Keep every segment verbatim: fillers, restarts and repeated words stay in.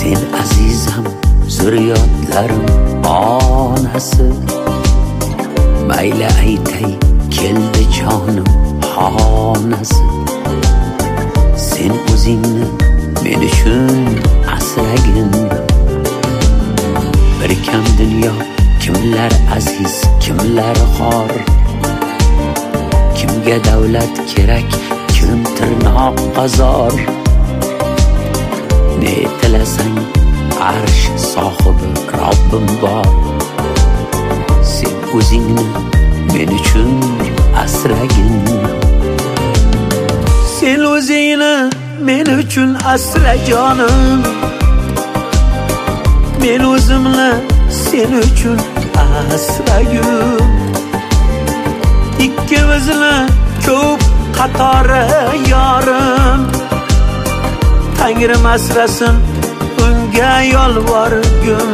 Sen azizam, zurriyotlarim onasi. Mayli aytay, keldi jonim xonasi. Sen o'zingni men uchun asragin. Bir kam dunyo, kimlar aziz, kimlar xor. Kimga davlat kerak, kim tirnoq qazor. Ne tilasang arsh sohibi Robbim bor. Sen o'zingni men uchun asragin. Sen o'zingni men uchun asra jonim. Men o'zimni sen uchun asragin. Ikkimizni ko'p qatori yorim. Tangrim asrasin, unga yolvorgin.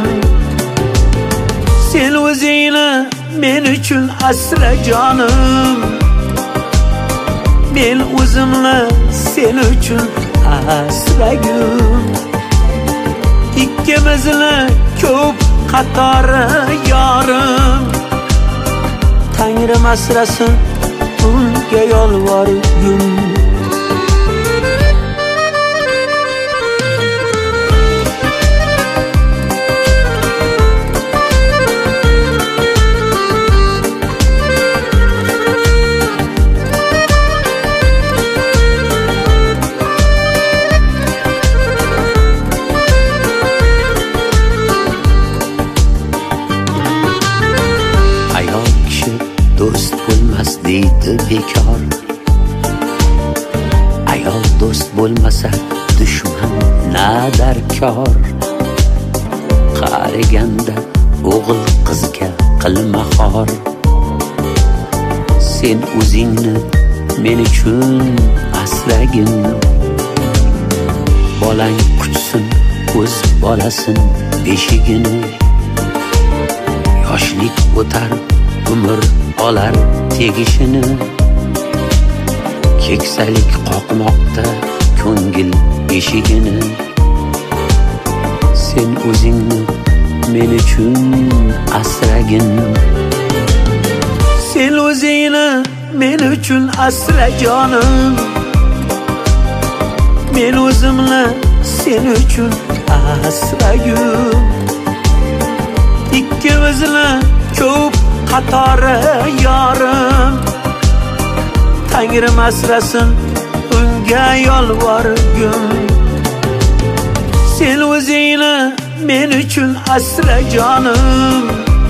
Sen o'zingni men uchun asra jonim. Men o'zimni sen uchun asragin. Ikkimizni ko'p qatori yorim. Tangrim asrasin, unga yolvorgin. Do'st bo'lmas deydi bekor. Ayol do'st bo'lmasa dushman nadarkor. Qariganda o'g'il qizga qilma xor. Sen o'zingni men uchun asragin. Bolang kutsin o'z bolasin beshigini. Yoshlik o'tar, umr olar tegishini. Keksalik qoqmoqda ko'ngil eshigini. Sen o'zingni men uchun asragin. Sen o'zingni men uchun asra jonim. Men o'zimni sen uchun asragin. Ikkimizni ko'p qatori yorim. Tangrim asrasin, unga yolvorgin. Sen o'zingni men uchun asra jonim.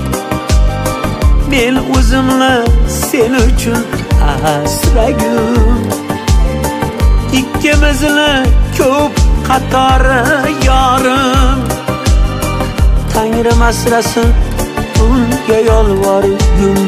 Men o'zimni sen uchun asragin. Ikkimizni ko'p qatori yorim. Tangrim asrasin, unga yolvorgin.